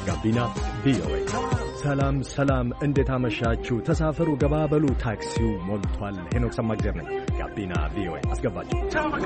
ጋቢና ቪኦኤ። ሰላም ሰላም፣ እንዴት አመሻችሁ? ተሳፈሩ፣ ገባበሉ፣ ታክሲው ሞልቷል። ሄኖክ ሰማግዜር ነኝ። ጋቢና ቪኦኤ አስገባችሁ።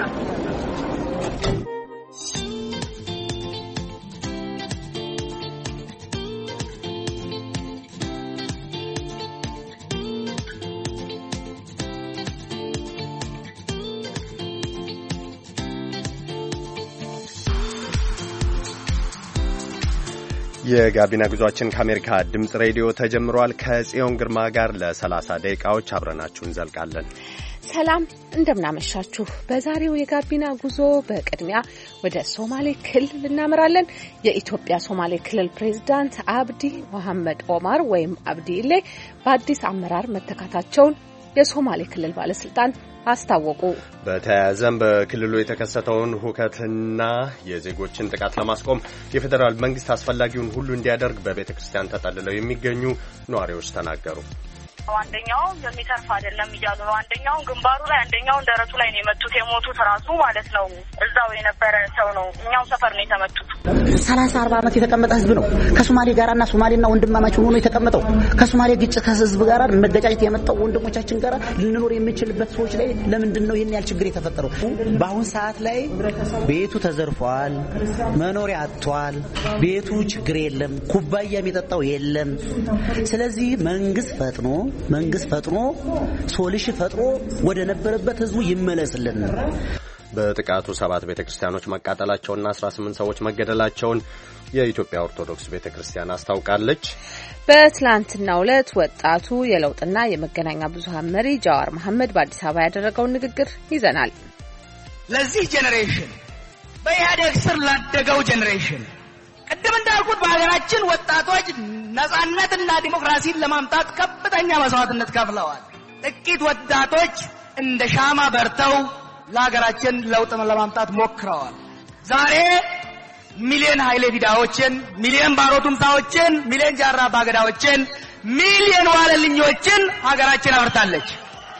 የጋቢና ጉዟችን ከአሜሪካ ድምጽ ሬዲዮ ተጀምሯል። ከጽዮን ግርማ ጋር ለ30 ደቂቃዎች አብረናችሁ እንዘልቃለን። ሰላም እንደምናመሻችሁ። በዛሬው የጋቢና ጉዞ በቅድሚያ ወደ ሶማሌ ክልል እናመራለን። የኢትዮጵያ ሶማሌ ክልል ፕሬዝዳንት አብዲ መሐመድ ኦማር ወይም አብዲ ኢሌ በአዲስ አመራር መተካታቸውን የሶማሌ ክልል ባለስልጣን አስታወቁ። በተያያዘም በክልሉ የተከሰተውን ሁከትና የዜጎችን ጥቃት ለማስቆም የፌዴራል መንግስት አስፈላጊውን ሁሉ እንዲያደርግ በቤተ ክርስቲያን ተጠልለው የሚገኙ ነዋሪዎች ተናገሩ። አንደኛው የሚተርፍ አይደለም እያሉ ነው። አንደኛው ግንባሩ ላይ፣ አንደኛው ደረቱ ላይ ነው የመቱት። የሞቱት ራሱ ማለት ነው እዛው የነበረ ሰው ነው። እኛው ሰፈር ነው የተመቱት። 30-40 ዓመት የተቀመጠ ህዝብ ነው ከሶማሌ ጋርና ሶማሌና ወንድማማች ሆኖ የተቀመጠው። ከሶማሌ ግጭት ከህዝብ ጋር መገጫጨት የመጣው ወንድሞቻችን ጋር ልንኖር የሚችልበት ሰዎች ላይ ለምንድን ነው ይሄን ያህል ችግር የተፈጠረው? በአሁን ሰዓት ላይ ቤቱ ተዘርፏል፣ መኖሪያ አጥቷል፣ ቤቱ ችግር የለም፣ ኩባያ የሚጠጣው የለም። ስለዚህ መንግስት ፈጥኖ ሶሉሽን ፈጥሮ ወደ ነበረበት ህዝቡ ይመለስልን። በጥቃቱ 7 ቤተክርስቲያኖች መቃጠላቸውና 18 ሰዎች መገደላቸውን የኢትዮጵያ ኦርቶዶክስ ቤተክርስቲያን አስታውቃለች። በትላንትናው ዕለት ወጣቱ የለውጥና የመገናኛ ብዙሃን መሪ ጃዋር መሐመድ በአዲስ አበባ ያደረገውን ንግግር ይዘናል። ለዚህ ጄኔሬሽን በኢህአዴግ ስር ላደገው ጄኔሬሽን ቀደም እንዳልኩት በሀገራችን ወጣቶች ነጻነትና ዲሞክራሲን ለማምጣት ከፍተኛ መስዋዕትነት ከፍለዋል። ጥቂት ወጣቶች እንደ ሻማ በርተው ለሀገራችን ለውጥ ለማምጣት ሞክረዋል። ዛሬ ሚሊዮን ኃይሌ ፊዳዎችን፣ ሚሊዮን ባሮ ቱምሳዎችን፣ ሚሊዮን ጃራ ባገዳዎችን፣ ሚሊዮን ዋለልኞችን ሀገራችን አብርታለች።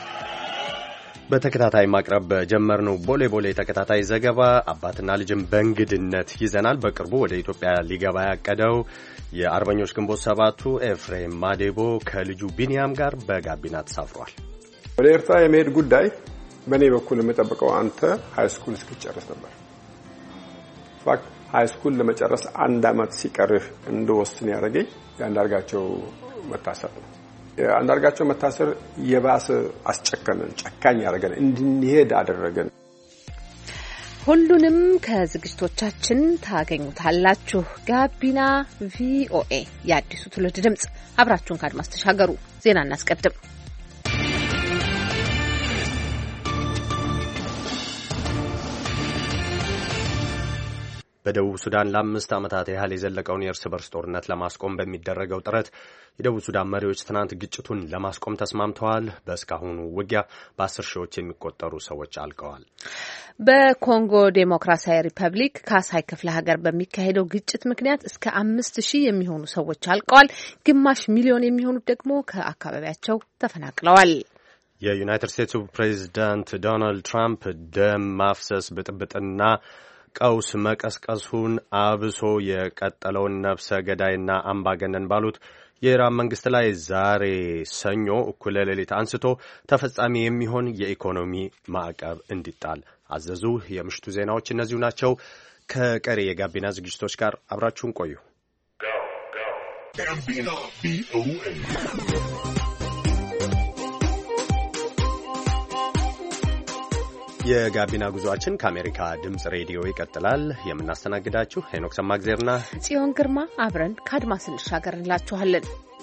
በተከታታይ ማቅረብ በጀመርነው ቦሌ ተከታታይ ዘገባ አባትና ልጅም በእንግድነት ይዘናል። በቅርቡ ወደ ኢትዮጵያ ሊገባ ያቀደው የአርበኞች ግንቦት ሰባቱ ኤፍሬም ማዴቦ ከልጁ ቢኒያም ጋር በጋቢና ተሳፍሯል። ወደ ኤርትራ የመሄድ ጉዳይ በእኔ በኩል የምጠብቀው አንተ ሃይስኩል እስክትጨርስ ነበር። ፋክት ሃይስኩል ለመጨረስ 1 ዓመት ሲቀርህ እንደወስን ያደረገኝ የአንዳርጋቸው መታሰር ነው። አንዳርጋቸው መታሰር የባሰ አስጨከነን፣ ጨካኝ ያደረገን፣ እንድንሄድ አደረገን። ሁሉንም ከዝግጅቶቻችን ታገኙታላችሁ። ጋቢና ቪኦኤ የአዲሱ ትውልድ ድምጽ። አብራችሁን ከአድማስ ተሻገሩ። ዜና እናስቀድም። በደቡብ ሱዳን ለ5 ዓመታት ያህል የዘለቀውን የእርስ በርስ ጦርነት ለማስቆም በሚደረገው ጥረት የደቡብ ሱዳን መሪዎች ትናንት ግጭቱን ለማስቆም ተስማምተዋል። በእስካሁኑ ውጊያ በ10 ሺዎች የሚቆጠሩ ሰዎች አልቀዋል። በኮንጎ ዴሞክራሲያዊ ሪፐብሊክ ካሳይ ክፍለ ሀገር በሚካሄደው ግጭት ምክንያት እስከ 5000 የሚሆኑ ሰዎች አልቀዋል። ግማሽ ሚሊዮን የሚሆኑት ደግሞ ከአካባቢያቸው ተፈናቅለዋል። የዩናይትድ ስቴትሱ ፕሬዚዳንት ዶናልድ ትራምፕ ደም ማፍሰስ፣ ብጥብጥና ቀውስ መቀስቀሱን አብሶ የቀጠለውን ነፍሰ ገዳይና አምባገነን ባሉት የኢራን መንግስት ላይ ዛሬ ሰኞ እኩለ ሌሊት አንስቶ ተፈጻሚ የሚሆን የኢኮኖሚ ማዕቀብ እንዲጣል አዘዙ። የምሽቱ ዜናዎች እነዚሁ ናቸው። ከቀሪ የጋቢና ዝግጅቶች ጋር አብራችሁን ቆዩ። የጋቢና ጉዟችን ከአሜሪካ ድምጽ ሬዲዮ ይቀጥላል። የምናስተናግዳችሁ ሄኖክ ሰማግዜርና ጽዮን ግርማ አብረን ከአድማስ እንሻገር እንላችኋለን።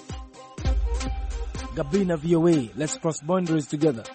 ጋቢና ቪኦኤ ሌትስ ክሮስ ባውንደሪስ ቱጌዘር።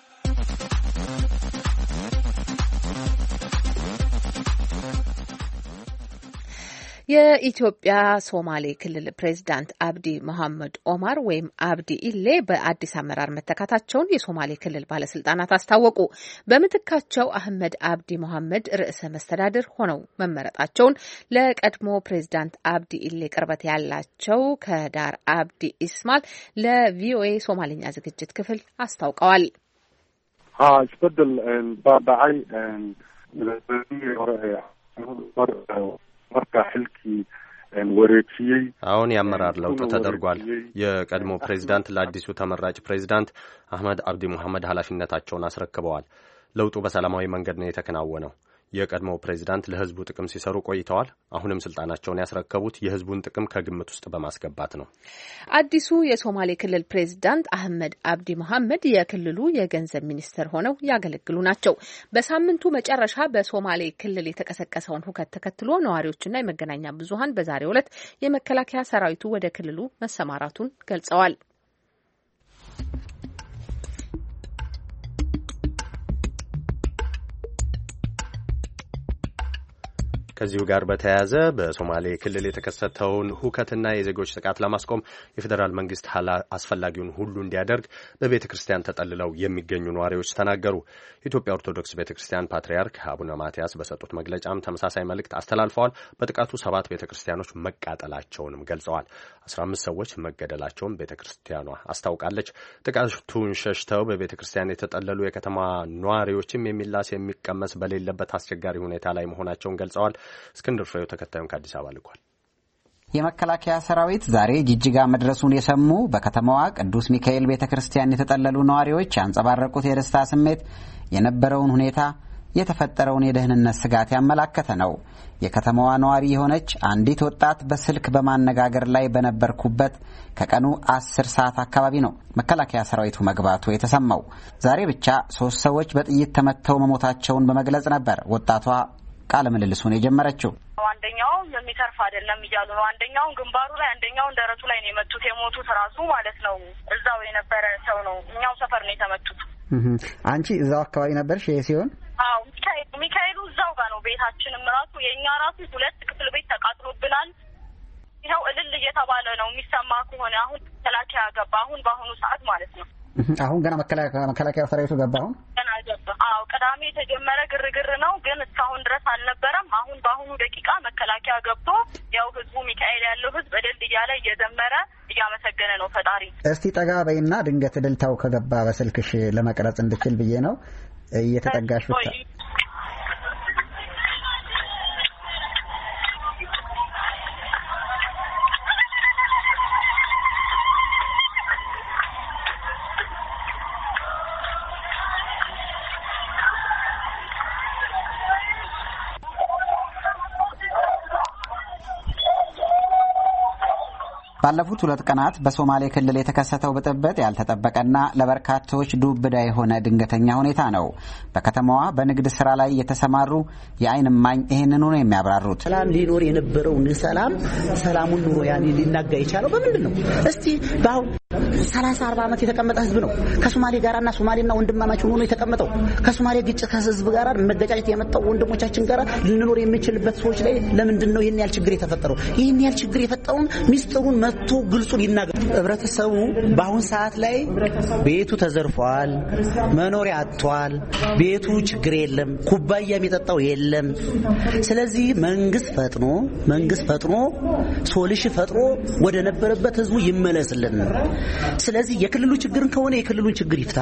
የኢትዮጵያ ሶማሌ ክልል ፕሬዝዳንት አብዲ መሐመድ ኦማር ወይም አብዲ ኢሌ በአዲስ አመራር መተካታቸውን የሶማሌ ክልል ባለስልጣናት አስታወቁ። በምትካቸው አህመድ አብዲ መሐመድ ርዕሰ መስተዳድር ሆነው መመረጣቸውን ለቀድሞ ፕሬዝዳንት አብዲ ኢሌ ቅርበት ያላቸው ከዳር አብዲ ኢስማል ለቪኦኤ ሶማሌኛ ዝግጅት ክፍል አስታውቀዋል። isbedel baabacay marka xilkii አሁን የአመራር ለውጥ ተደርጓል። የቀድሞ ፕሬዝዳንት ለአዲሱ ተመራጭ ፕሬዝዳንት አህመድ አብዲ ሙሐመድ ኃላፊነታቸውን አስረክበዋል። ለውጡ በሰላማዊ መንገድ ነው የተከናወነው። የቀድሞው ፕሬዝዳንት ለህዝቡ ጥቅም ሲሰሩ ቆይተዋል። አሁንም ስልጣናቸውን ያስረከቡት የህዝቡን ጥቅም ከግምት ውስጥ በማስገባት ነው። አዲሱ የሶማሌ ክልል ፕሬዝዳንት አህመድ አብዲ መሐመድ የክልሉ የገንዘብ ሚኒስትር ሆነው ያገለግሉ ናቸው። በሳምንቱ መጨረሻ በሶማሌ ክልል የተቀሰቀሰውን ሁከት ተከትሎ ነዋሪዎችና የመገናኛ ብዙሃን በዛሬው ዕለት የመከላከያ ሰራዊቱ ወደ ክልሉ መሰማራቱን ገልጸዋል። ከዚሁ ጋር በተያያዘ በሶማሌ ክልል የተከሰተውን ሁከትና የዜጎች ጥቃት ለማስቆም የፌዴራል መንግስት አስፈላጊውን ሁሉ እንዲያደርግ በቤተ ክርስቲያን ተጠልለው የሚገኙ ነዋሪዎች ተናገሩ። የኢትዮጵያ ኦርቶዶክስ ቤተ ክርስቲያን ፓትርያርክ አቡነ ማትያስ በሰጡት መግለጫም ተመሳሳይ መልእክት አስተላልፈዋል። በጥቃቱ 7 ቤተ ክርስቲያኖች መቃጠላቸውንም ገልጸዋል። 15 ሰዎች መገደላቸውን ቤተ ክርስቲያኗ አስታውቃለች። ጥቃቱን ሸሽተው በቤተ ክርስቲያን የተጠለሉ የከተማ ነዋሪዎችም የሚላስ የሚቀመስ በሌለበት አስቸጋሪ ሁኔታ ላይ መሆናቸውን ገልጸዋል። እስክንድር ፍሬው ተከታዩን ከአዲስ አበባ ልኳል። የመከላከያ ሰራዊት ዛሬ ጅጅጋ መድረሱን የሰሙ በከተማዋ ቅዱስ ሚካኤል ቤተክርስቲያን የተጠለሉ ነዋሪዎች ያንጸባረቁት የደስታ ስሜት የነበረውን ሁኔታ የተፈጠረውን የደህንነት ስጋት ያመላከተ ነው። የከተማዋ ነዋሪ የሆነች አንዲት ወጣት በስልክ በማነጋገር ላይ በነበርኩበት ከቀኑ 10 ሰዓት አካባቢ ነው መከላከያ ሰራዊቱ መግባቱ የተሰማው። ዛሬ ብቻ 3 ሰዎች በጥይት ተመተው መሞታቸውን በመግለጽ ነበር ወጣቷ ቃለ ምልልሱን የጀመረችው። አንደኛው የሚተርፍ አይደለም እያሉ ነው። አንደኛውን ግንባሩ ላይ አንደኛውን ደረቱ ላይ ነው የመቱት። የሞቱት ራሱ ማለት ነው እዛው የነበረ ሰው ነው። እኛው ሰፈር ነው የተመቱት። አንቺ እዛው አካባቢ ነበርሽ? ይሄ ሲሆን አዎ ሚካኤሉ እዛው ጋር ነው። ቤታችንም ራሱ የኛ ራሱ 2 ክፍል ቤት ተቃጥሎብናል። ይኸው እልል እየተባለ ነው የሚሰማ ከሆነ አሁን መከላከያ ገባ። አሁን በአሁኑ ሰዓት ማለት ነው። አሁን ገና መከላከያ ሰራዊቱ ገባ። አሁን ገና ገባ። አዎ ቅዳሜ የተጀመረ ግርግር ነው፣ ግን እስካሁን ድረስ አልነበረም። አሁን በአሁኑ ደቂቃ መከላከያ ገብቶ ያው ህዝቡ ሚካኤል ያለው ህዝብ እልል እያለ እየዘመረ እያመሰገነ ነው ፈጣሪ። እስቲ ጠጋ በይና ድንገት እልልታው ከገባ በስልክሽ ለመቅረጽ እንድችል ብዬ ነው እየተጠጋሽ ብቻ። ባለፉት 2 ቀናት በሶማሌ ክልል የተከሰተው ብጥብጥ ያልተጠበቀና ለበርካቶች ዱብዳ የሆነ ድንገተኛ ሁኔታ ነው። በከተማዋ በንግድ ስራ ላይ የተሰማሩ የዓይን እማኝ ይህንኑ ነው የሚያብራሩት። ሰላም ሊኖር የነበረውን ሰላሙን ኑሮ ያኔ ሊናጋ የቻለው በምንድን ነው? እስቲ ባው 30-40 ዓመት የተቀመጠ ህዝብ ነው። ከሶማሌ ጋራና ሶማሌና ወንድማማች ሆኖ የተቀመጠው ከሶማሌ ግጭት ከህዝብ ጋራ መገጫጨት የመጣው ወንድሞቻችን ጋራ ልንኖር የሚችልበት ሰዎች ላይ ለምንድን ነው ይሄን ያህል ችግር የተፈጠረው? ይሄን ያህል ችግር የፈጠረውን ሚስጥሩን መጥቶ ግልጹን ይናገር። ህብረተሰቡ በአሁን ሰዓት ላይ ቤቱ ተዘርፏል፣ መኖሪያ አጥቷል፣ ቤቱ ችግር የለም፣ ኩባያ የሚጠጣው የለም። ስለዚህ መንግስት ፈጥኖ ሶሉሽን ፈጥሮ ወደ ነበረበት ህዝቡ ይመለስልን። ስለዚህ የክልሉ ችግርን ከሆነ የክልሉን ችግር ይፍታ።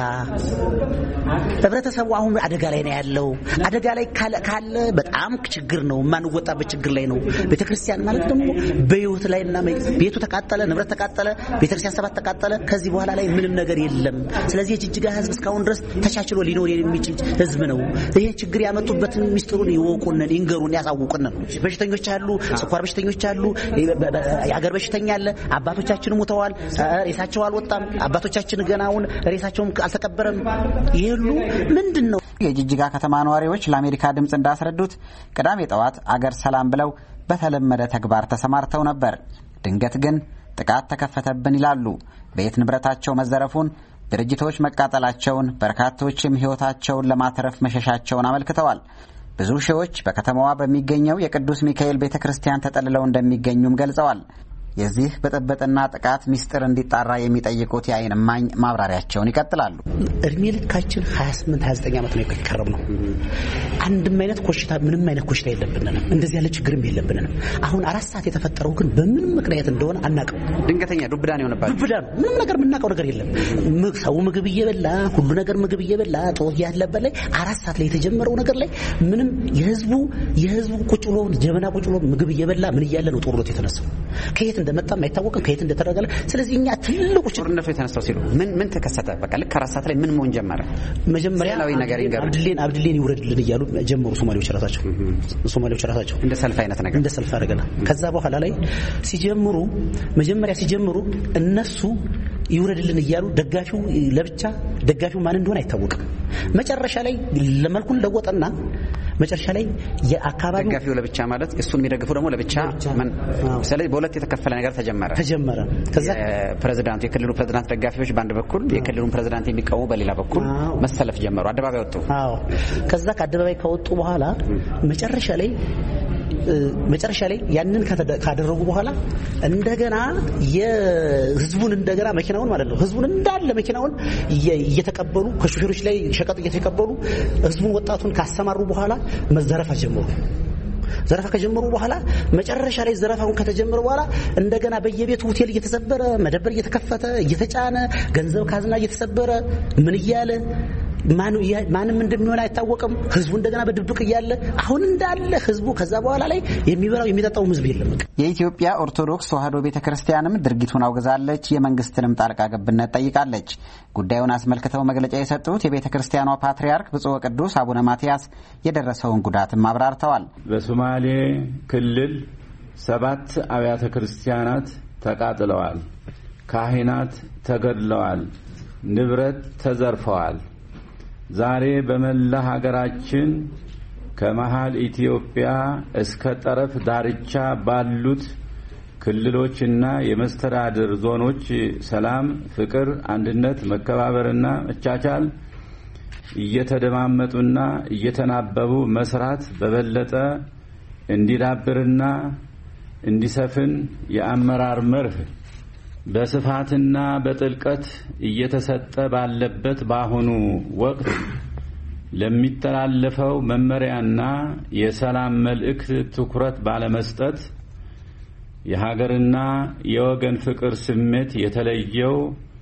ህብረተሰቡ አሁን አደጋ ላይ ነው ያለው። አደጋ ላይ ካለ በጣም ችግር ነው፣ ማንወጣበት ችግር ላይ ነው። ቤተክርስቲያን ማለት ደግሞ በህይወት ላይና ቤቱ ተቃጠለ፣ ንብረት ተቃጠለ፣ ቤተክርስቲያን 7 ተቃጠለ። ከዚህ በኋላ ላይ ምንም ነገር የለም። ስለዚህ የጅጅጋ ህዝብ እስካሁን ድረስ ተቻችሎ ሊኖር የሚችል ህዝብ ነው። ይሄ ችግር ያመጡበትን ሚስጥሩን ይወቁን፣ ይንገሩን፣ ያሳውቁን። በሽተኞች አሉ፣ ስኳር በሽተኞች አሉ፣ የአገር በሽተኛ አለ። አባቶቻችን ሞተዋል፣ ሬሳቸው አልወጣም። አባቶቻችን ገናውን ሬሳቸውም አልተቀበረም። ይሄሉ ምንድነው? የጅጅጋ ከተማ ነዋሪዎች ለአሜሪካ ድምጽ እንዳስረዱት ቅዳሜ ጠዋት አገር ሰላም ብለው በተለመደ ተግባር ተሰማርተው ነበር። ድንገት ግን ጥቃት ተከፈተብን ይላሉ። ቤት ንብረታቸው መዘረፉን፣ ድርጅቶች መቃጠላቸውን፣ በርካቶችም ሕይወታቸውን ለማትረፍ መሸሻቸውን አመልክተዋል። ብዙ ሺዎች በከተማዋ በሚገኘው የቅዱስ ሚካኤል ቤተክርስቲያን ተጠልለው እንደሚገኙም ገልጸዋል። የዚህ ብጥብጥና ጥቃት ሚስጥር እንዲጣራ የሚጠይቁት የዓይን እማኝ ማብራሪያቸውን ይቀጥላሉ። እድሜ ልካችን 28-29 ዓመት ነው የከረም ነው። አንድም አይነት ኮሽታ ምንም አይነት ኮሽታ የለብንም። እንደዚህ ያለ ችግርም የለብንም። አሁን 4 ሰዓት የተፈጠረው ግን በምን ምክንያት እንደሆነ አናውቅም። ድንገተኛ ዱብዳ ነው የሆነባቸው። ዱብዳ ነው። ምንም ነገር የምናውቀው ነገር የለም። ሰው ምግብ እየበላ ሁሉ ነገር ምግብ እየበላ ጦር ያለበት ላይ 4 ሰዓት ላይ የተጀመረው ነገር ላይ ምንም የህዝቡ ቁጭ ብሎ ጀበና ቁጭ ብሎ ምግብ እየበላ ምን እያለ ነው ጦርነቱ የተነሳው? ከየት እንደመጣም አይታወቅም፣ ከየት እንደተደረገ። ስለዚህ እኛ ትልቁ ጦርነቱ የተነሳው ሲሉ ምን ተከሰተ? በቃ ልክ 4 ሰዓት ላይ ምን መሆን ጀመረ? መጀመሪያ አብድሌን ይውረድልን እያሉ ጀመሩ ሶማሌዎች ራሳቸው እንደ ሰልፍ አይነት ነገር እንደ ሰልፍ አደረገና ከዛ በኋላ ላይ ሲጀምሩ እነሱ ይውረድልን እያሉ ደጋፊው ማን እንደሆነ አይታወቅም። መጨረሻ ላይ ለመልኩን ለወጠና መጨረሻ ላይ የአካባቢው ደጋፊው ለብቻ ማለት እሱን የሚደግፉ ደግሞ ለብቻ ስለዚህ በሁለት የተከፈለ ነገር ተጀመረ። ከዛ ፕሬዝዳንቱ የክልሉ ፕሬዝዳንት ደጋፊዎች በአንድ በኩል የክልሉን ፕሬዝዳንት የሚቃወሙ በሌላ በኩል መሰለፍ ጀመሩ። አደባባይ ወጡ። ከዛ ከአደባባይ ከወጡ በኋላ መጨረሻ ላይ ያንን ካደረጉ በኋላ እንደገና የህዝቡን እንደገና መኪናውን ማለት ነው ህዝቡን እንዳለ መኪናውን እየተቀበሉ ከሹፌሮች ላይ ሸቀጥ እየተቀበሉ ህዝቡን ወጣቱን ካሰማሩ በኋላ መዘረፍ ጀመሩ። ዘረፋ ከጀመሩ በኋላ መጨረሻ ላይ ዘረፋውን ከተጀመረ በኋላ እንደገና በየቤቱ ሆቴል እየተሰበረ መደበር እየተከፈተ እየተጫነ ገንዘብ ካዝና እየተሰበረ ምን እያለ ማንም እንደሚሆን አይታወቅም። ህዝቡ እንደገና በድብቅ እያለ አሁን እንዳለ ህዝቡ ከዛ በኋላ ላይ የሚበላው የሚጠጣው ህዝብ የለም። የኢትዮጵያ ኦርቶዶክስ ተዋሕዶ ቤተክርስቲያንም ድርጊቱን አውግዛለች፣ የመንግስትንም ጣልቃ ገብነት ጠይቃለች። ጉዳዩን አስመልክተው መግለጫ የሰጡት የቤተክርስቲያኗ ፓትርያርክ ብፁዕ ወቅዱስ አቡነ ማትያስ የደረሰውን ጉዳትም አብራርተዋል። በሶማሌ ክልል 7 አብያተ ክርስቲያናት ተቃጥለዋል፣ ካህናት ተገድለዋል፣ ንብረት ተዘርፈዋል። ዛሬ በመላ ሀገራችን ከመሃል ኢትዮጵያ እስከ ጠረፍ ዳርቻ ባሉት ክልሎችና የመስተዳድር ዞኖች ሰላም፣ ፍቅር፣ አንድነት፣ መከባበርና መቻቻል እየተደማመጡና እየተናበቡ መስራት በበለጠ እንዲዳብርና እንዲሰፍን የአመራር መርህ በስፋትና በጥልቀት እየተሰጠ ባለበት በአሁኑ ወቅት ለሚተላለፈው መመሪያና የሰላም መልእክት ትኩረት ባለመስጠት የሀገርና የወገን ፍቅር ስሜት የተለየው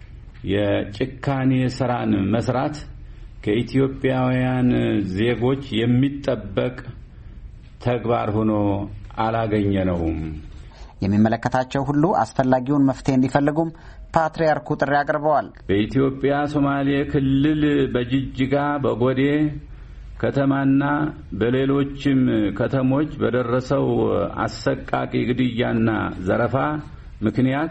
የጭካኔ ስራን መስራት ከኢትዮጵያውያን ዜጎች የሚጠበቅ ተግባር ሆኖ አላገኘነውም። የሚመለከታቸው ሁሉ አስፈላጊውን መፍትሄ እንዲፈልጉም ፓትርያርኩ ጥሪ አቅርበዋል። በኢትዮጵያ ሶማሌ ክልል በጅጅጋ በጎዴ ከተማና በሌሎችም ከተሞች በደረሰው አሰቃቂ ግድያና ዘረፋ ምክንያት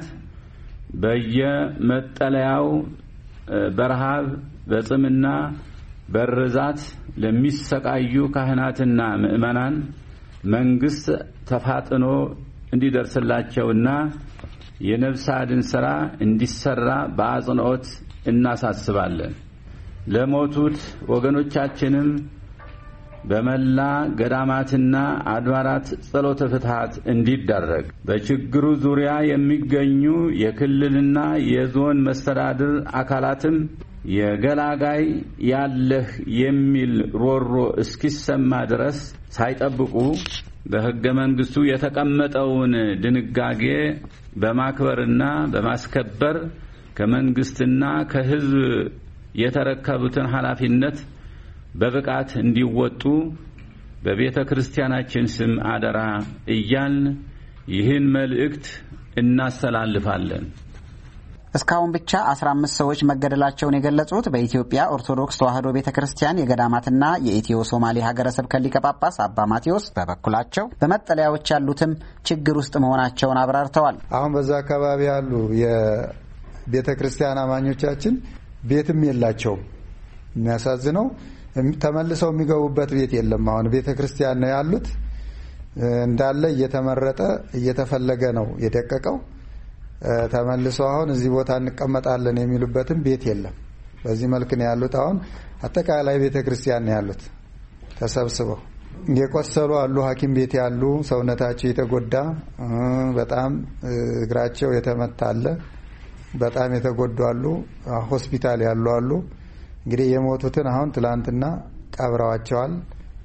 በየመጠለያው በረሃብ በጽምና በርዛት ለሚሰቃዩ ካህናትና ምዕመናን መንግስት ተፋጥኖ እንዲደርስላቸውና የነፍስ አድን ሥራ እንዲሰራ በአጽንኦት እናሳስባለን። ለሞቱት ወገኖቻችንም በመላ ገዳማትና አድባራት ጸሎተ ፍትሐት እንዲደረግ በችግሩ ዙሪያ የሚገኙ የክልልና የዞን መስተዳድር አካላትም የገላጋይ ያለህ የሚል ሮሮ እስኪሰማ ድረስ ሳይጠብቁ በሕገ መንግስቱ የተቀመጠውን ድንጋጌ በማክበርና በማስከበር ከመንግስትና ከሕዝብ የተረከቡትን ኃላፊነት በብቃት እንዲወጡ በቤተ ክርስቲያናችን ስም አደራ እያልን ይህን መልእክት እናስተላልፋለን። እስካሁን ብቻ 15 ሰዎች መገደላቸውን የገለጹት በኢትዮጵያ ኦርቶዶክስ ተዋሕዶ ቤተክርስቲያን የገዳማትና የኢትዮ ሶማሌ ሀገረ ስብከት ሊቀ ጳጳስ አባ ማቴዎስ በበኩላቸው በመጠለያዎች ያሉትም ችግር ውስጥ መሆናቸውን አብራርተዋል። አሁን በዛ አካባቢ ያሉ የቤተክርስቲያን አማኞቻችን ቤትም የላቸውም። የሚያሳዝነው ተመልሰው የሚገቡበት ቤት የለም። አሁን ቤተክርስቲያን ነው ያሉት። እንዳለ እየተመረጠ እየተፈለገ ነው የደቀቀው። ተመልሰው አሁን እዚህ ቦታ እንቀመጣለን የሚሉበትም ቤት የለም። በዚህ መልክ ነው ያሉት። አሁን አጠቃላይ ቤተክርስቲያን ነው ያሉት ተሰብስበው። የቆሰሉ አሉ፣ ሐኪም ቤት ያሉ፣ ሰውነታቸው የተጎዳ በጣም እግራቸው የተመታ አለ፣ በጣም የተጎዱ አሉ፣ ሆስፒታል ያሉ አሉ። እንግዲህ የሞቱትን አሁን ትላንትና ቀብረዋቸዋል።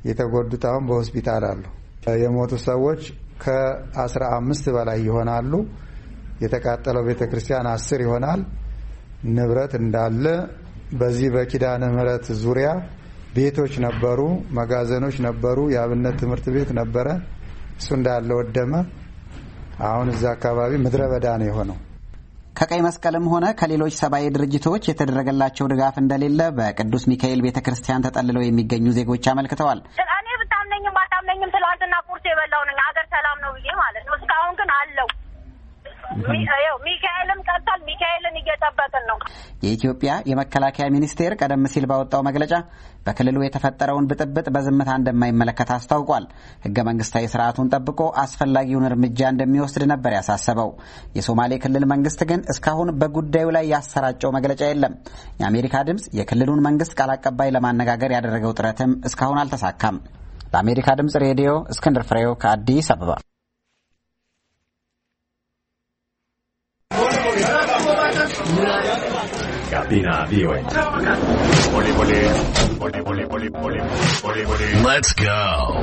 የተጎዱት አሁን በሆስፒታል አሉ። የሞቱ ሰዎች ከ15 በላይ ይሆናሉ። የተቃጠለው ቤተክርስቲያን 10 ይሆናል። ንብረት እንዳለ በዚህ በኪዳነ ምህረት ዙሪያ ቤቶች ነበሩ፣ መጋዘኖች ነበሩ፣ የአብነት ትምህርት ቤት ነበረ። እሱ እንዳለ ወደመ። አሁን እዛ አካባቢ ምድረ በዳ ነው የሆነው። ከቀይ መስቀልም ሆነ ከሌሎች ሰብአዊ ድርጅቶች የተደረገላቸው ድጋፍ እንደሌለ በቅዱስ ሚካኤል ቤተክርስቲያን ተጠልለው የሚገኙ ዜጎች አመልክተዋል። እኔ ብታምነኝም ባታምነኝም ትላንትና ቁርስ የበላው ነኝ ሀገር ሰላም ነው ብዬ ማለት ነው። እስካሁን ግን አለው ሚካኤልም ቀርቷል። ሚካኤልን እየጠበቅን ነው። የኢትዮጵያ የመከላከያ ሚኒስቴር ቀደም ሲል ባወጣው መግለጫ በክልሉ የተፈጠረውን ብጥብጥ በዝምታ እንደማይመለከት አስታውቋል። ሕገ መንግስታዊ ስርዓቱን ጠብቆ አስፈላጊውን እርምጃ እንደሚወስድ ነበር ያሳሰበው። የሶማሌ ክልል መንግስት ግን እስካሁን በጉዳዩ ላይ ያሰራጨው መግለጫ የለም። የአሜሪካ ድምፅ የክልሉን መንግስት ቃል አቀባይ ለማነጋገር ያደረገው ጥረትም እስካሁን አልተሳካም። ለአሜሪካ ድምፅ ሬዲዮ እስክንድር ፍሬው ከአዲስ አበባ። ጋቢና ቪኦኤ Let's go.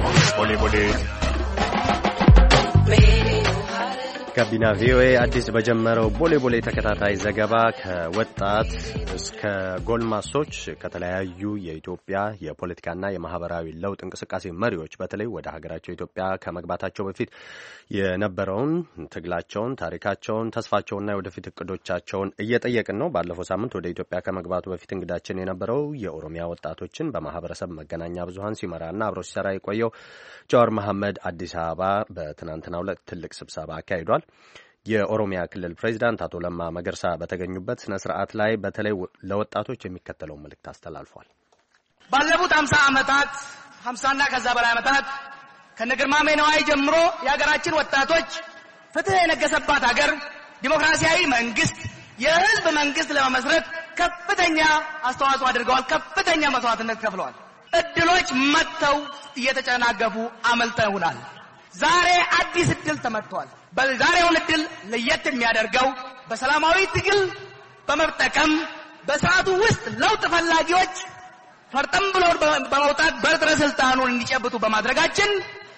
ጋቢና ቪኦኤ አዲስ በጀመረው ቦሌ ቦሌ ተከታታይ ዘገባ ከወጣት እስከ ጎልማሶች ከተለያዩ የኢትዮጵያ የፖለቲካና የማህበራዊ ለውጥ እንቅስቃሴ መሪዎች በተለይ ወደ ሀገራቸው ኢትዮጵያ ከመግባታቸው በፊት የነበረውን ትግላቸውን፣ ታሪካቸውን፣ ተስፋቸውንና የወደፊት እቅዶቻቸውን እየጠየቅን ነው። ባለፈው ሳምንት ወደ ኢትዮጵያ ከመግባቱ በፊት እንግዳችን የነበረው የኦሮሚያ ወጣቶችን በማህበረሰብ መገናኛ ብዙሃን ሲመራና አብሮ ሲሰራ የቆየው ጃዋር መሐመድ አዲስ አበባ በትናንትናው ዕለት ትልቅ ስብሰባ አካሂዷል። የኦሮሚያ ክልል ፕሬዚዳንት አቶ ለማ መገርሳ በተገኙበት ስነ ስርዓት ላይ በተለይ ለወጣቶች የሚከተለውን መልእክት አስተላልፏል። ባለፉት 50 ዓመታት 50ና ከዛ በላይ ዓመታት ከነግርማሜ ነዋይ ጀምሮ የሀገራችን ወጣቶች ፍትህ የነገሰባት ሀገር ዲሞክራሲያዊ መንግስት፣ የህዝብ መንግስት ለመመስረት ከፍተኛ አስተዋጽኦ አድርገዋል። ከፍተኛ መስዋዕትነት ከፍለዋል። እድሎች መጥተው እየተጨናገፉ አመልጠውናል። ዛሬ አዲስ እድል ተመጥቷል። በዛሬውን እድል ለየት የሚያደርገው በሰላማዊ ትግል በመጠቀም በሰዓቱ ውስጥ ለውጥ ፈላጊዎች ፈርጠም ብሎ በመውጣት በትረ ስልጣኑን እንዲጨብጡ በማድረጋችን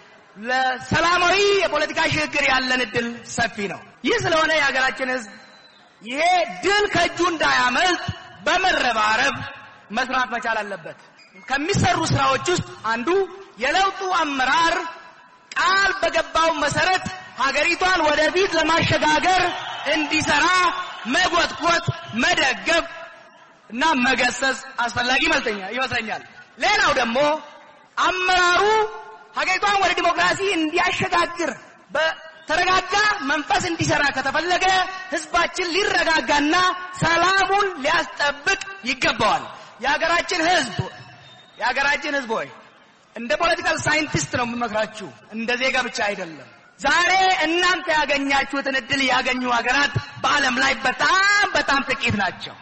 ለሰላማዊ የፖለቲካ ሽግግር ያለን እድል ሰፊ ነው። ይህ ስለሆነ የሀገራችን ህዝብ ይሄ ድል ከእጁ እንዳያመልጥ በመረባረብ መስራት መቻል አለበት። ከሚሰሩ ስራዎች ውስጥ አንዱ የለውጡ አመራር ቃል በገባው መሰረት ሀገሪቷን ወደፊት ለማሸጋገር እንዲሰራ መጎትጎት፣ መደገፍ እና መገሰጽ አስፈላጊ ይመስለኛል። ሌላው ደግሞ አመራሩ ሀገሪቷን ወደ ዲሞክራሲ እንዲያሸጋግር በተረጋጋ መንፈስ እንዲሰራ ከተፈለገ ህዝባችን ሊረጋጋና ሰላሙን ሊያስጠብቅ ይገባዋል። የሀገራችን ህዝብ ሆይ እንደ ፖለቲካል ሳይንቲስት ነው የምመክራችሁ፣ እንደ ዜጋ ብቻ አይደለም። ዛሬ እናንተ ያገኛችሁትን እድል ያገኙ ሀገራት በዓለም ላይ በጣም ጥቂት ናቸው።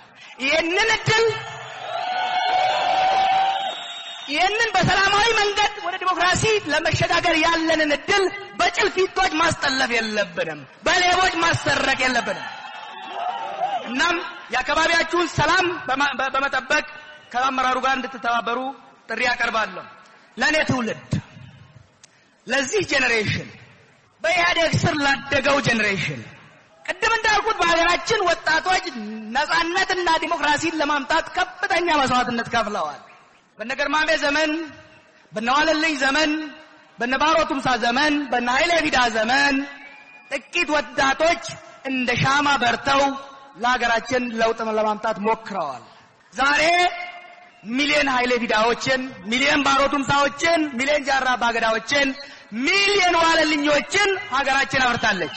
ይህንን በሰላማዊ መንገድ ወደ ዲሞክራሲ ለመሸጋገር ያለንን እድል በጭልፊቶች ማስጠለፍ የለብንም፣ በሌቦች ማሰረቅ የለብንም። እናም የአካባቢያችሁን ሰላም በመጠበቅ ከአመራሩ ጋር እንድትተባበሩ ጥሪ ያቀርባለሁ። ለኔ ትውልድ፣ ለዚህ ጄኔሬሽን፣ በኢህአዴግ ስር ላደገው ጄኔሬሽን ቅድም እንዳልኩት በሀገራችን ወጣቶች ነጻነትና ዲሞክራሲን ለማምጣት ከፍተኛ መስዋዕትነት ከፍለዋል። በነገርማሜ ዘመን፣ በነዋለልኝ ዘመን፣ በነባሮ ቱምሳ ዘመን፣ በነኃይሌ ፊዳ ዘመን ጥቂት ወጣቶች እንደ ሻማ በርተው ለሀገራችን ለውጥ ለማምጣት ሞክረዋል። ዛሬ ሚሊዮን ኃይሌ ፊዳዎችን፣ ሚሊዮን ባሮ ቱምሳዎችን፣ ሚሊዮን ጃራ ባገዳዎችን፣ ሚሊዮን ዋለልኞችን ሀገራችን አፍርታለች።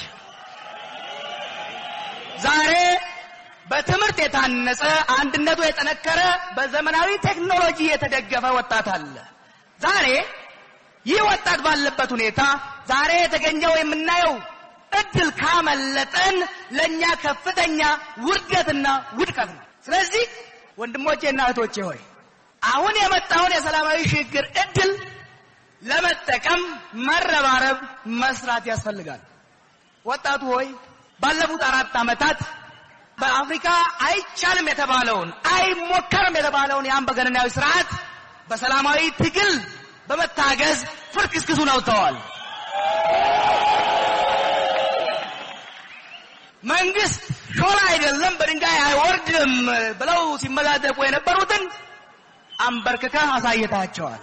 ዛሬ በትምህርት የታነጸ አንድነቱ የጠነከረ በዘመናዊ ቴክኖሎጂ የተደገፈ ወጣት አለ። ዛሬ ይህ ወጣት ባለበት ሁኔታ ዛሬ የተገኘው የምናየው እድል ካመለጠን ለኛ ከፍተኛ ውርደትና ውድቀት ነው። ስለዚህ ወንድሞቼና እህቶቼ ሆይ አሁን የመጣውን የሰላማዊ ሽግግር እድል ለመጠቀም መረባረብ፣ መስራት ያስፈልጋል። ወጣቱ ሆይ ባለፉት 4 ዓመታት በአፍሪካ አይቻልም የተባለውን አይሞከርም የተባለውን የአምባገነናዊ ስርዓት በሰላማዊ ትግል በመታገዝ ፍርክስክሱን አውጥተዋል። መንግስት ሾላ አይደለም በድንጋይ አይወርድም ብለው ሲመላደቁ የነበሩትን አንበርክከ አሳይታቸዋል።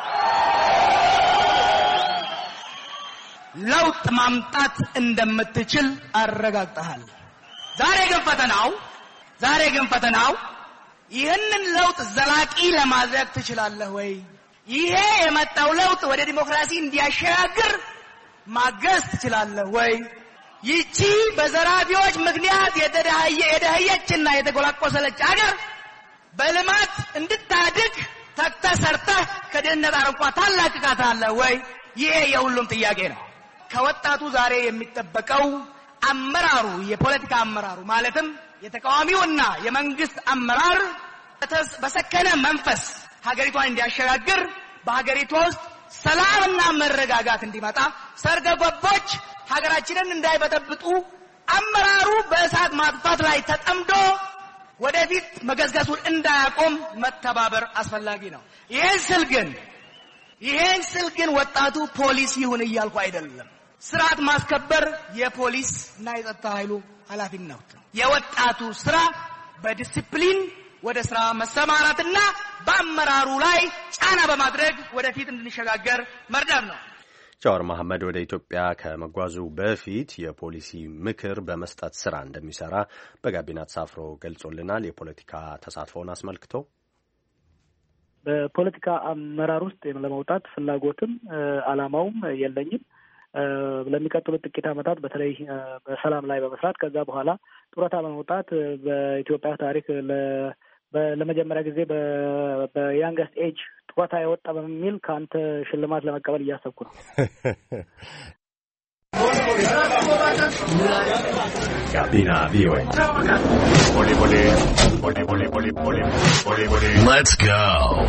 ለውጥ ማምጣት እንደምትችል አረጋግጠሃል። ዛሬ ግን ፈተናው ይህንን ለውጥ ዘላቂ ለማድረግ ትችላለህ ወይ? ይሄ የመጣው ለውጥ ወደ ዲሞክራሲ እንዲያሸጋግር ማገዝ ትችላለህ ወይ? ይቺ በዘራፊዎች ምክንያት የደህየችና የተጎላቆሰለች አገር በልማት እንድታድግ ተግተህ ሰርተህ ከድህነት አረንቋ ታላቅቃታለህ ወይ? ይሄ የሁሉም ጥያቄ ነው። ከወጣቱ ዛሬ የሚጠበቀው አመራሩ የፖለቲካ አመራሩ ማለትም የተቃዋሚውና የመንግስት አመራር በሰከነ መንፈስ ሀገሪቷን እንዲያሸጋግር በሀገሪቷ ውስጥ ሰላምና መረጋጋት እንዲመጣ ሰርገ ገቦች ሀገራችንን እንዳይበጠብጡ አመራሩ በእሳት ማጥፋት ላይ ተጠምዶ ወደፊት መገዝገዙን እንዳያቆም መተባበር አስፈላጊ ነው። ይሄን ስል ግን ወጣቱ ፖሊስ ይሁን እያልኩ አይደለም። ስርዓት ማስከበር የፖሊስ እና የጸጥታ ኃይሉ ኃላፊነት ነው። የወጣቱ ስራ በዲሲፕሊን ወደ ስራ መሰማራትና በአመራሩ ላይ ጫና በማድረግ ወደፊት እንድንሸጋገር መርዳት ነው። ጃዋር መሐመድ ወደ ኢትዮጵያ ከመጓዙ በፊት የፖሊሲ ምክር በመስጠት ስራ እንደሚሰራ በጋቢና ተሳፍሮ ገልጾልናል። የፖለቲካ ተሳትፎውን አስመልክቶ በፖለቲካ አመራር ውስጥ ለመውጣት ፍላጎትም አላማውም የለኝም። ለሚቀጥሉት ጥቂት ዓመታት በተለይ በሰላም ላይ በመስራት ከዛ በኋላ ጡረታ በመውጣት በኢትዮጵያ ታሪክ ለመጀመሪያ ጊዜ በያንገስት ኤጅ ጡረታ የወጣ በሚል ከአንተ ሽልማት ለመቀበል እያሰብኩ ነው። ጋቢና ቪኦኤ Let's go.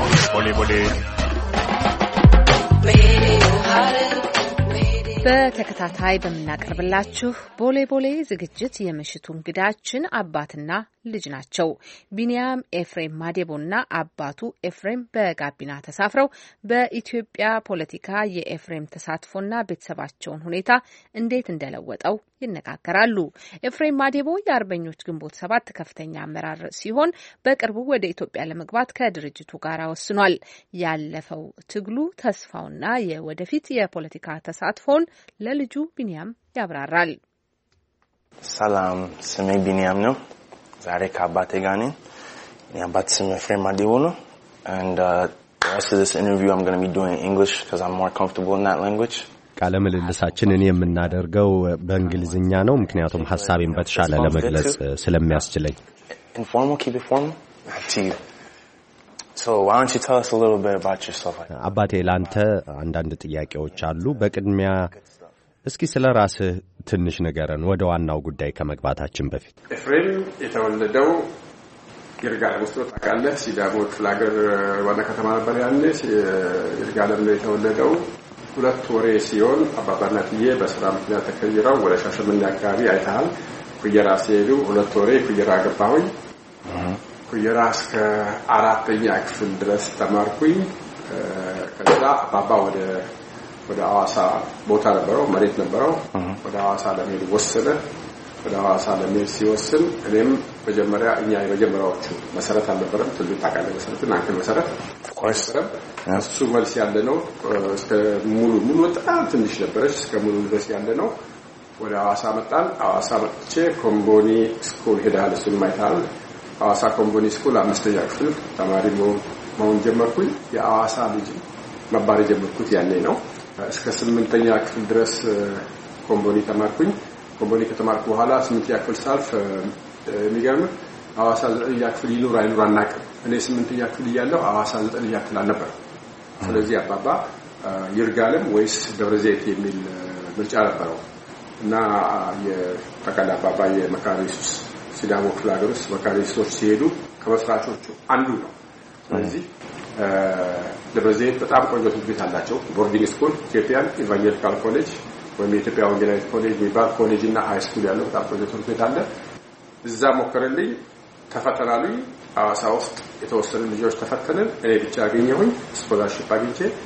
በተከታታይ በምናቀርብላችሁ ቦሌ ቦሌ ዝግጅት የምሽቱ እንግዳችን አባትና ልጅ ናቸው። ቢኒያም ኤፍሬም ማዴቦና አባቱ ኤፍሬም በጋቢና ተሳፍረው በኢትዮጵያ ፖለቲካ የኤፍሬም ተሳትፎና ቤተሰባቸውን ሁኔታ እንዴት እንደለወጠው ይነጋገራሉ። ኤፍሬም ማዴቦ የአርበኞች ግንቦት 7 ከፍተኛ አመራር ሲሆን በቅርቡ ወደ ኢትዮጵያ ለመግባት ከድርጅቱ ጋር ወስኗል። ያለፈው ትግሉ ተስፋውና የወደፊት የፖለቲካ ተሳትፎውን ለልጁ ቢኒያም ያብራራል። ሰላም፣ ስሜ ቢኒያም ነው። ዛሬ ከአባቴ ጋር ነኝ። የአባቴ ስም ኤፍሬም ማዴቦ ነው። And the rest of this interview I'm going to be doing in English because I'm more comfortable in that language. ቃለ ምልልሳችንን የምናደርገው በእንግሊዝኛ ነው ምክንያቱም ሐሳቤን በተሻለ ለመግለጽ ስለሚያስችለኝ። Informal, keep it formal. To you. So why don't you tell us a little bit about yourself? አባቴ ላንተ አንዳንድ ጥያቄዎች አሉ። በቅድሚያ እስኪ ስለ ራስህ ትንሽ ንገረን ወደ ዋናው ጉዳይ ከመግባታችን በፊት። ኤፍሬም የተወለደው ይርጋለም ውስጥ ታውቃለህ፣ ሲዳሞ ክፍለ ሀገር ዋና ከተማ ነበር ያኔ። ይርጋለም ነው የተወለደው። 2 ወሬ ሲሆን አባባናትዬ በስራ ምክንያት ተከይረው ወደ ሻሸመኔ አካባቢ አይተሃል። ኩየራ ሲሄዱ 2 ወሬ ኩየራ ገባሁኝ። ኩየራ እስከ 4ኛ ክፍል ድረስ ተማርኩኝ። ከዛ አባባ ወደ ሐዋሳ ቦታ ነበረው፣ መሬት ነበረው። ወደ ሐዋሳ ለመሄድ ወሰነ። ወደ ሐዋሳ ለመሄድ ሲወስን እኔም መጀመሪያ እኛ የመጀመሪያዎቹ መሰረት አልነበረም። ትልቅ ታውቃለህ መሰረትን አንተ መሰረት ቆይሰረም እሱ መልስ ያለ ነው። እስከ ሙሉ በጣም ትንሽ ነበረች። እስከ ሙሉ ድረስ ያለ ነው። ወደ ሐዋሳ መጣን። ሐዋሳ መጥቼ ኮምቦኒ ስኩል ሄዳል። እሱን ማይታል ሐዋሳ ኮምቦኒ ስኩል 5ኛ ክፍል ተማሪ መሆን ጀመርኩኝ። የሐዋሳ ልጅ መባል ጀመርኩት ያኔ ነው። እስከ 8ኛ ክፍል ድረስ ኮምቦኒ ተማርኩኝ። ኮምቦኒ ከተማርኩ በኋላ 8ኛ ክፍል ሳልፍ የሚገርም ሐዋሳ 9ኛ ክፍል ይኑር አይኑር አናውቅም። እኔ 8ኛ ክፍል እያለሁ ሐዋሳ 9ኛ ክፍል አልነበረም። ስለዚህ አባባ ይርጋለም ወይስ ደብረዘይት የሚል ምርጫ ነበረው እና የጠቅላላ አባባ የመካነ ኢየሱስ ሲዳሞ ክፍለ ሀገር ውስጥ መካነ ኢየሱሶች ሲሄዱ ከመስራቾቹ አንዱ ነው። ስለዚህ ደብረዘይት በጣም ቆንጆ ትምህርት ቤት አላቸው። ቦርዲንግ ስኩል፣ ኢትዮጵያን ኢቫንጀሊካል ኮሌጅ ወይም የኢትዮጵያ ወንጌላዊት ኮሌጅ የሚባል ኮሌጅ እና ሃይ ስኩል ያለው በጣም ቆንጆ ትምህርት ቤት አለ። እዛ ሞከረልኝ፣ ተፈተናሉኝ። ሐዋሳ ውስጥ የተወሰኑ ልጆች ተፈተንን። እኔ ብቻ አገኘሁኝ። ስኮላርሺፕ አግኝቼ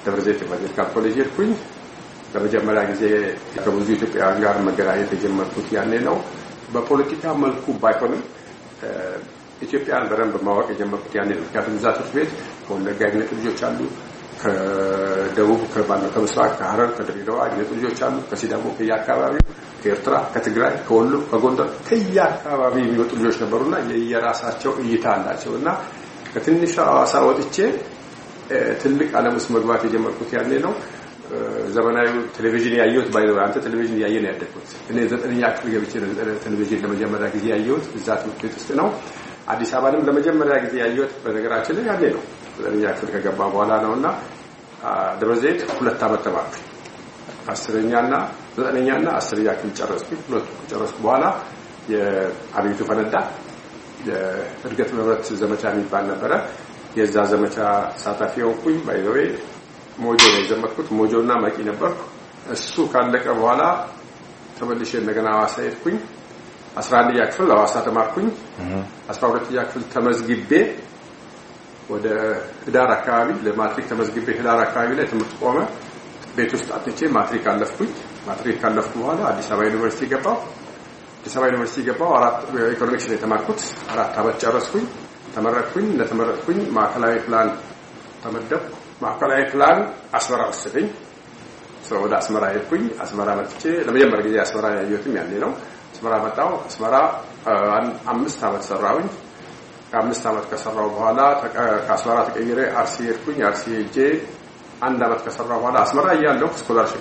ደብረ ዘይት ሜዲካል ኮሌጅ ሄድኩኝ። ለመጀመሪያ ጊዜ ከብዙ ኢትዮጵያውያን ጋር መገናኘት የጀመርኩት ያኔ ነው። በፖለቲካ መልኩ ባይሆንም ኢትዮጵያን በደንብ ማወቅ የጀመርኩት ያኔ ነው። ምክንያቱም እዛ ትምህርት ቤት ከወለጋ የሚመጡ ልጆች አሉ፣ ከደቡብ ከምስራቅ ከሐረር ከድሬዳዋ የሚመጡ ልጆች አሉ፣ ከሲዳሞ ከየአካባቢው፣ ከኤርትራ ከትግራይ ከወሎ ከጎንደር ከየአካባቢው የሚመጡ ልጆች ነበሩና የየራሳቸው እይታ አላቸው እና ከትንሽ ሐዋሳ ወጥቼ ትልቅ ዓለም ውስጥ መግባት የጀመርኩት ያኔ ነው። ዘመናዊ ቴሌቪዥን ያየሁት ባይዘው አንተ ቴሌቪዥን ያየህ ነው ያደግኩት። እኔ 9ኛ ክፍል ገብቼ ቴሌቪዥን ለመጀመሪያ ጊዜ ያየሁት እዛ ትምህርት ቤት ውስጥ ነው። አዲስ አበባንም ለመጀመሪያ ጊዜ ያየሁት በነገራችን ላይ ያኔ ነው። 9ኛ ክፍል ከገባ በኋላ ነውና ደብረ ዘይት 2 ዓመት ተማርኩ። 10ኛና 9ኛና 10ኛ ክፍል ጨረስኩኝ። ሁለቱ ከጨረስኩ በኋላ የአብዮቱ ፈነዳ። የእድገት መብረት ዘመቻ የሚባል ነበረ። የዛ ዘመቻ ሳታፊ ሆንኩኝ። ባይዘዌ ሞጆ ነው የጀመርኩት። ሞጆና መቂ ነበርኩ። እሱ ካለቀ በኋላ ተመልሼ እንደገና ሐዋሳ ሄድኩኝ። 11ኛ ክፍል ሐዋሳ ተማርኩኝ። 12ኛ ክፍል ተመዝግቤ ወደ ህዳር አካባቢ ለማትሪክ ተመዝግቤ ህዳር አካባቢ ላይ ትምህርት ቆመ። ቤት ውስጥ አጥቼ ማትሪክ አለፍኩኝ። ማትሪክ ካለፍኩ በኋላ አዲስ አበባ ዩኒቨርሲቲ ገባሁ። አዲስ አበባ ዩኒቨርሲቲ ገባሁ። ኢኮኖሚክስ ላይ ተማርኩት። 4 ዓመት ጨረስኩኝ። ተመረቅኩኝ። እንደተመረቅኩኝ ማዕከላዊ ፕላን ተመደብኩ። ማዕከላዊ ፕላን አስመራ ወሰደኝ። ወደ አስመራ ሄድኩኝ። አስመራ መጥቼ ለመጀመሪያ ጊዜ አስመራ ያየሁትም ያኔ ነው። አስመራ መጣሁ። አስመራ 5 ዓመት ሰራሁኝ። ከ5 ዓመት ከሰራሁ በኋላ ከአስመራ ተቀይሬ አርሲ ሄድኩኝ። አርሲ ሄጄ 1 ዓመት ከሰራሁ በኋላ አስመራ እያለሁ ስኮላርሺፕ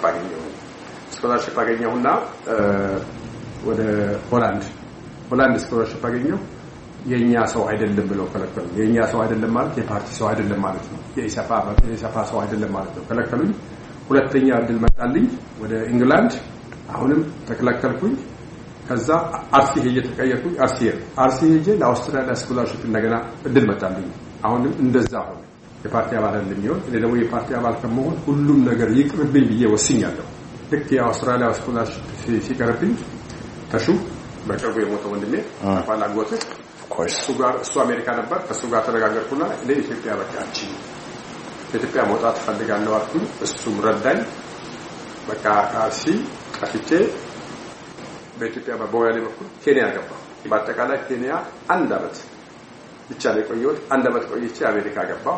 አገኘሁና ወደ ሆላንድ ስኮላርሺፕ አገኘሁ። የኛ ሰው አይደለም ብለው ከለከሉኝ። የኛ ሰው አይደለም ማለት የፓርቲ ሰው አይደለም ማለት ነው። የኢሰፓ ሰው አይደለም ማለት ነው። ከለከሉኝ። ሁለተኛ እድል መጣልኝ ወደ ኢንግላንድ። አሁንም ተከለከልኩኝ። ከዛ አርሲ ሄጄ ተቀየርኩኝ። አርሲ ሄጄ ለአውስትራሊያ ስኮላርሺፕ እንደገና እድል መጣልኝ። አሁንም እንደዛ ሆነ። የፓርቲ አባል እንደሚሆን እኔ ደግሞ የፓርቲ አባል ከመሆን ሁሉም ነገር ይቅርብኝ ብዬ ወስኛለሁ። ልክ የአውስትራሊያ ስኮላርሺፕ ሲቀርብኝ ተሹ በቅርቡ የሞተው ወንድሜ ባላጎት እሱ አሜሪካ ነበር። ከሱ ጋር ተነጋገርኩና ለኢትዮጵያ በቃች ኢትዮጵያ መውጣት ፈልጋለሁ አልኩኝ። እሱም ረዳኝ። በቃ አርሲ ቀፍቼ በኢትዮጵያ በቦያሌ በኩል ኬንያ ገባሁ። በአጠቃላይ ኬንያ 1 ዓመት ብቻ ላይ ቆየሁት። 1 ዓመት ቆይቼ አሜሪካ ገባሁ።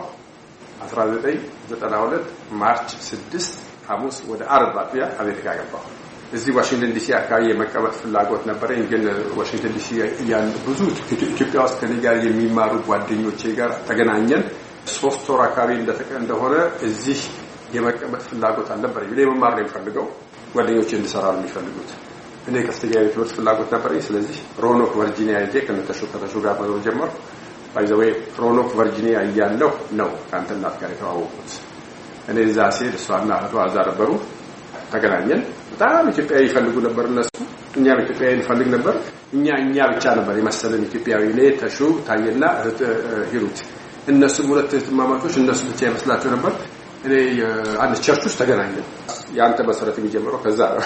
1992 ማርች 6 ሐሙስ ወደ አርብ አጥቢያ አሜሪካ ገባሁ። እዚህ ዋሽንግተን ዲሲ አካባቢ የመቀመጥ ፍላጎት ነበረኝ። ግን ዋሽንግተን ዲሲ ያን ብዙ ኢትዮጵያ ውስጥ ከኔ ጋር የሚማሩ ጓደኞቼ ጋር ተገናኘን። 3 ወር አካባቢ እንደሆነ እዚህ የመቀመጥ ፍላጎት አልነበረኝ። እኔ መማር ነው የምፈልገው፣ ጓደኞቼ እንድሰራ ነው የሚፈልጉት። እኔ ከፍተኛ የትምህርት ፍላጎት ነበረኝ። ስለዚህ ሮኖክ ቨርጂኒያ ሄጄ ከተሹ ጋር መኖር ጀመርኩ። ባይዘዌ ሮኖክ ቨርጂኒያ እያለሁ ነው ከአንተ እናት ጋር የተዋወቁት። እኔ እዛ ስሄድ እሷና እህቷ እዛ ነበሩ። ተገናኘን። በጣም ኢትዮጵያዊ ይፈልጉ ነበር እነሱ፣ እኛም ኢትዮጵያዊ እንፈልግ ነበር። እኛ ብቻ ነበር የመሰለን ኢትዮጵያዊ። እኔ ተሹ ታየና ሂሩት፣ እነሱም 2 እህትማማቾች እነሱ ብቻ ይመስላቸው ነበር። እኔ አንድ ቸርች ውስጥ ተገናኘን። ያንተ መሰረት የሚጀምረው ከዛ ነው።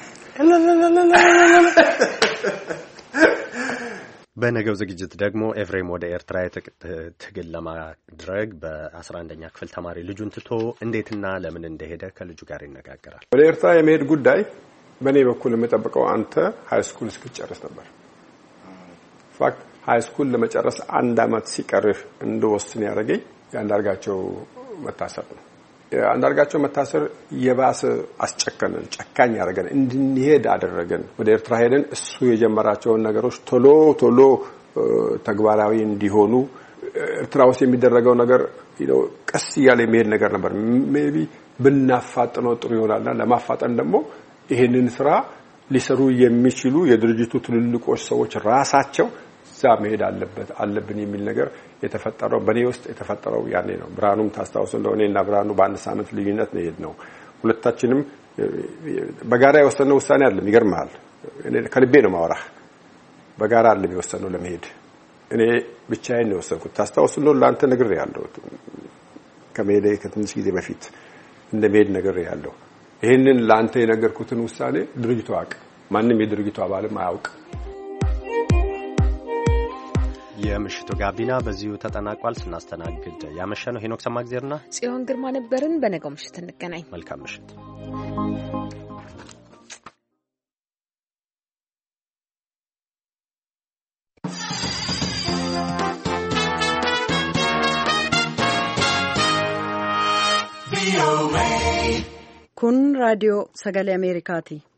በነገው ዝግጅት ደግሞ ኤፍሬም ወደ ኤርትራ ትግል ለማድረግ በ11ኛ ክፍል ተማሪ ልጁን ትቶ እንዴትና ለምን እንደሄደ ከልጁ ጋር ይነጋገራል። ወደ ኤርትራ የመሄድ ጉዳይ በእኔ በኩል የምጠብቀው አንተ ሃይ ስኩል እስክትጨርስ ነበር። ፋክት ሃይ ስኩል ለመጨረስ 1 ዓመት ሲቀርህ እንደወስን ያደረገኝ የአንዳርጋቸው መታሰር ነው። አንዳርጋቸው መታሰር የባሰ አስጨከነን፣ ጨካኝ ያደረገን፣ እንድንሄድ አደረገን። ወደ ኤርትራ ሄደን እሱ የጀመራቸውን ነገሮች ቶሎ ተግባራዊ እንዲሆኑ ኤርትራ ውስጥ የሚደረገው ነገር ቀስ እያለ የሚሄድ ነገር ነበር። ሜቢ ብናፋጥነው ጥሩ ይሆናልና ለማፋጠን ደግሞ ይሄንን ስራ ሊሰሩ የሚችሉ የድርጅቱ ትልልቆች ሰዎች ራሳቸው እዛ መሄድ አለብን የሚል ነገር የተፈጠረው በኔ ውስጥ የተፈጠረው ያኔ ነው። ብርሃኑም ታስታውሱ እንደሆነ እና ብርሃኑ በ1 ሳምንት ልዩነት ነው የሄድነው። ሁለታችንም በጋራ የወሰነው ውሳኔ አይደለም። ይገርማል። እኔ ከልቤ ነው ማወራህ። በጋራ አይደለም የወሰነው ለመሄድ። እኔ ብቻዬን ነው የወሰንኩት። ታስታውሱ እንደሆነ ላንተ ነግሬያለሁ። ከመሄዴ ከትንሽ ጊዜ በፊት እንደመሄድ ነግሬያለሁ። ይሄንን ላንተ የነገርኩትን ውሳኔ ድርጅቱ አያውቅ፣ ማንም የድርጅቱ አባልም አያውቅ። የምሽቱ ጋቢና በዚሁ ተጠናቋል። ስናስተናግድ ያመሸነው ሄኖክ ሰማግዜርና ጽዮን ግርማ ነበርን። በነገው ምሽት እንገናኝ። መልካም ምሽት። kun raadiyoo sagalee Ameerikaati.